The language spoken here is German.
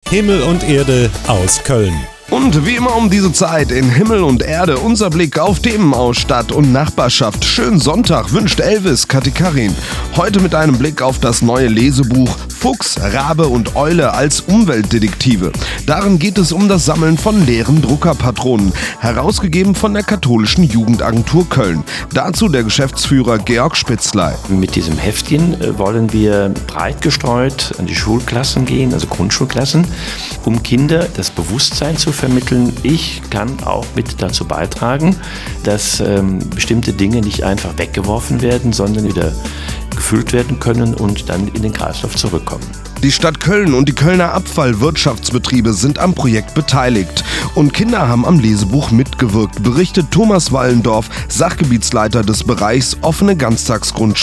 Himmel und Erde aus Köln. Und wie immer um diese Zeit in Himmel und Erde unser Blick auf Themen aus Stadt und Nachbarschaft. Schönen Sonntag wünscht Elvis Katikarin. Heute mit einem Blick auf das neue Lesebuch Fuchs, Rabe und Eule als Umweltdetektive. Darin geht es um das Sammeln von leeren Druckerpatronen, herausgegeben von der Katholischen Jugendagentur Köln. Dazu der Geschäftsführer Georg Spitzley. Mit diesem Heftchen wollen wir breit gestreut an die Schulklassen gehen, also Grundschulklassen, um Kinder das Bewusstsein zu vermitteln. Ich kann auch mit dazu beitragen, dass bestimmte Dinge nicht einfach weggeworfen werden, sondern wieder gefüllt werden können und dann in den Kreislauf zurückkommen. Die Stadt Köln und die Kölner Abfallwirtschaftsbetriebe sind am Projekt beteiligt. Und Kinder haben am Lesebuch mitgewirkt, berichtet Thomas Wallendorf, Sachgebietsleiter des Bereichs offene Ganztagsgrundschule.